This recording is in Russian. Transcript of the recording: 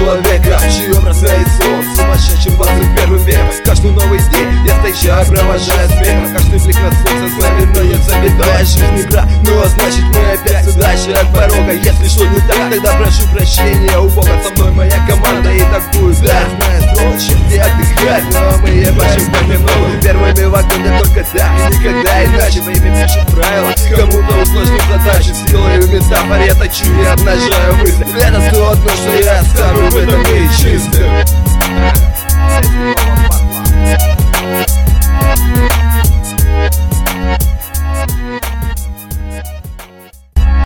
человека, чье бросает сон сумасшедшим 21 веком. Каждый новый день я встречаю, провожая смехом. Каждый блик на солнце знаменуется бедой. Жизнь игра, ну а значит мы опять дальше от порога. Если что не так, тогда прошу прощения у Бога. Со мной моя команда и такую, да, знаю строчек, где отдыхать. Но мы ебашим по минуту, первыми в огне только так и никогда иначе. Время пишет правила, кому-то усложнит задачи. Силой в метафоре я точу и обнажаю мысли. Это то одно, что я оставлю в этом мире чистым.